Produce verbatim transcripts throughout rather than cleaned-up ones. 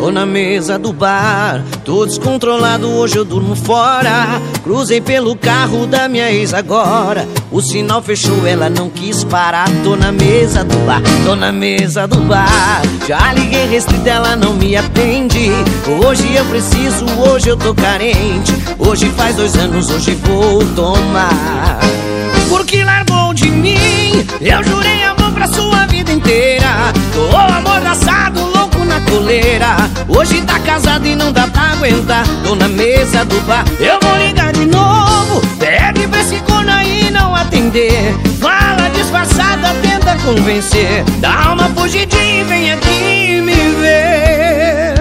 tô na mesa do bar. Tô descontrolado, hoje eu durmo fora. Cruzei pelo carro da minha ex agora. O sinal fechou, ela não quis parar. Tô na mesa do bar, tô na mesa do bar. Já liguei restrita, ela não me atende. Hoje eu preciso, hoje eu tô carente. Hoje faz dois anos, hoje vou tomar. Porque largou de mim, eu jurei amor pra sua vida inteira. Tô amordaçado, louco na coleira. Hoje tá casado e não dá pra aguentar. Tô na mesa do bar, eu vou ligar de novo. Pede pra esse corno aí não atender. Fala disfarçada, tenta convencer. Dá uma fugidinha e vem aqui me ver.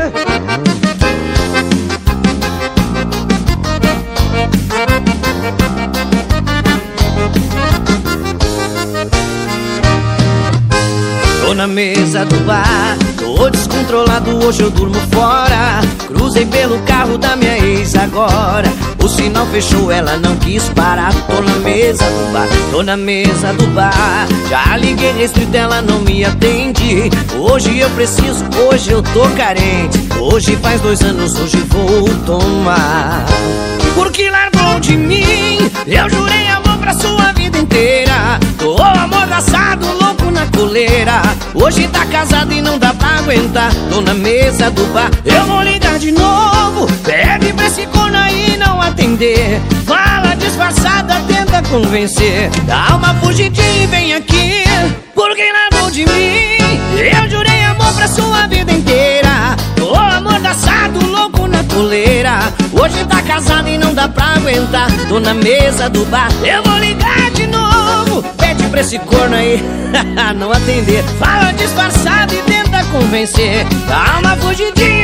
Tô na mesa do bar, tô descontrolado, hoje eu durmo fora. Cruzei pelo carro da minha ex agora. O sinal fechou, ela não quis parar. Tô na mesa do bar, tô na mesa do bar. Já liguei restrito, ela não me atende. Hoje eu preciso, hoje eu tô carente. Hoje faz dois anos, hoje vou tomar. Porque largou de mim, eu jurei amor pra sua vida inteira. Tô amordaçado, louco na coleira. Hoje tá casado e não dá pra aguentar. Tô na mesa do bar, eu vou ligar de novo. Pede pra esse corno aí não atender. Fala disfarçada, tenta convencer. Dá uma fugidinha e vem aqui. Porque largou de mim, eu jurei amor pra sua vida inteira. Tô amordaçado, louco na coleira. Hoje tá casado e não dá pra aguentar. Tô na mesa do bar, eu vou ligar de novo. Pede pra esse corno aí não atender. Fala disfarçado e tenta convencer. Dá uma fugidinha